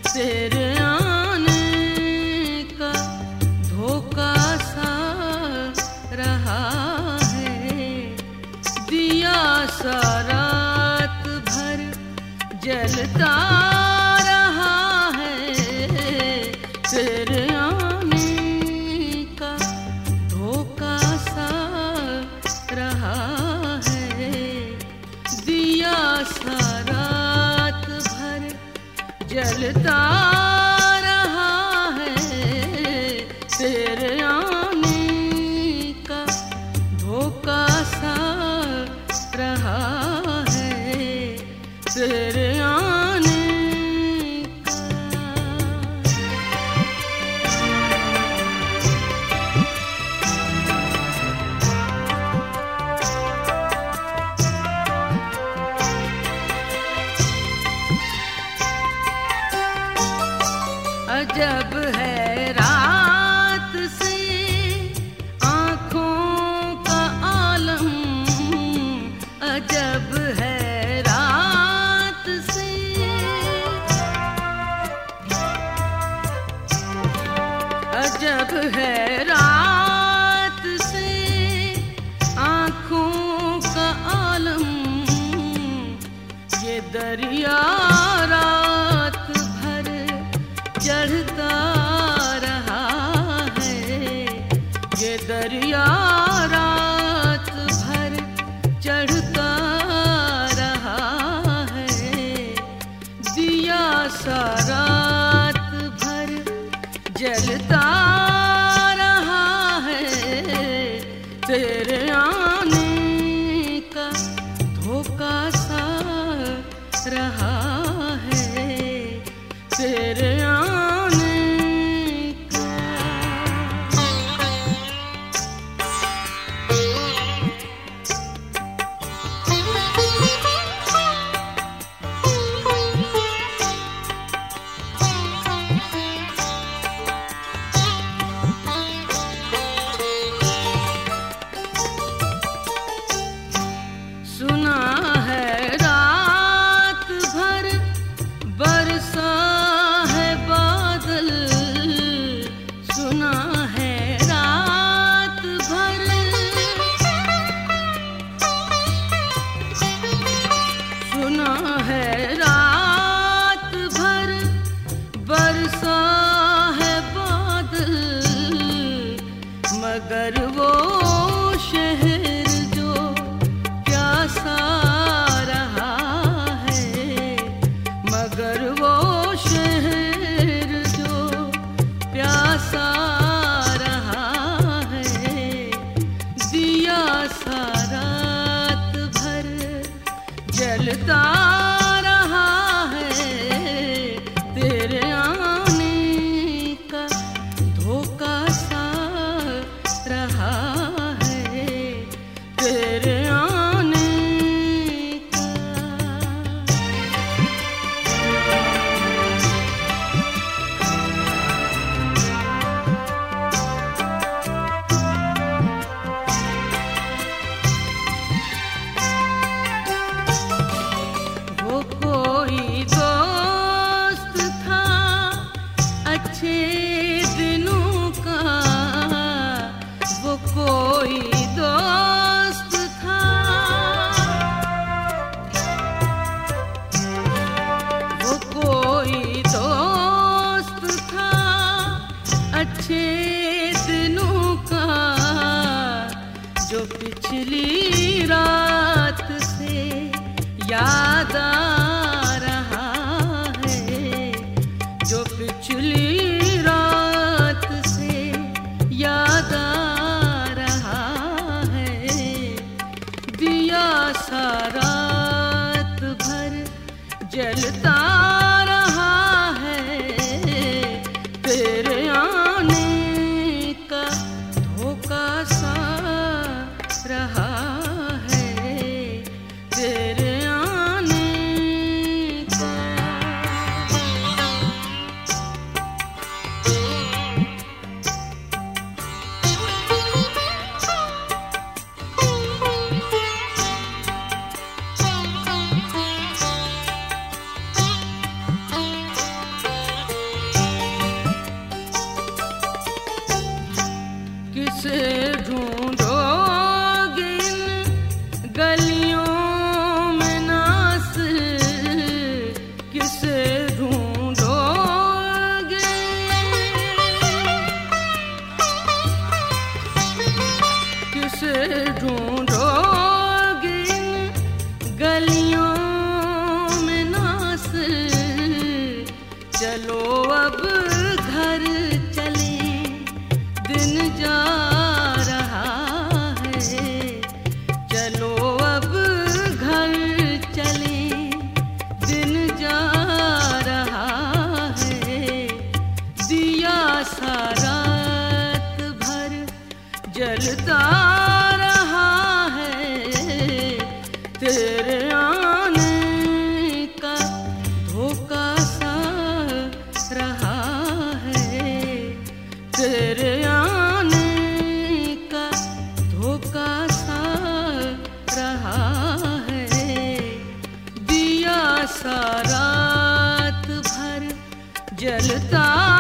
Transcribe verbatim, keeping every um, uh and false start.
तेरे आने का धोखा सा रहा है, दिया सा रात भर जलता रहा है। तेरे आने का धोखा सा रहा है, दिया सा रात भर जलता रहा है। तेरे आने का धोखा सा रहा है, तेरे आने अजब है रात से आँखों का आलम, अजब है रात से, अजब है रात से आँखों का आलम। ये दरिया रात भर चढ़ता रहा है, ये दरिया रात भर चढ़ता रहा है। दिया सा रात भर जलता रहा है। तेरे आने का धोखा सा रहा है, तेरे आने का। सुना है रात भर बरसा है बादल, सुना है रात भर, सुना है रात भर बरसा है बादल। मगर वो शहर जो प्यासा रहा है, मगर वो शहर जो प्यासा रहा है। दिया सा रात भर जलता रहा है। तेरे आने का धोखा सा रहा है, तेरे आने का। वो कोई दोस्त था अच्छे दिनों का, वो कोई दोस्त था, वो कोई दोस्त था अच्छे दिनों का, जो पिछली रात से याद आ रहा है, जो पिछली रात अब घर चले, दिन जा रहा है। चलो अब घर चले, दिन जा रहा है। दिया सा रात भर जलता रहा है। तेरे आने का धोखा सा रहा है। तेरे आने का धोखा सा रहा है। दिया सा रात भर जलता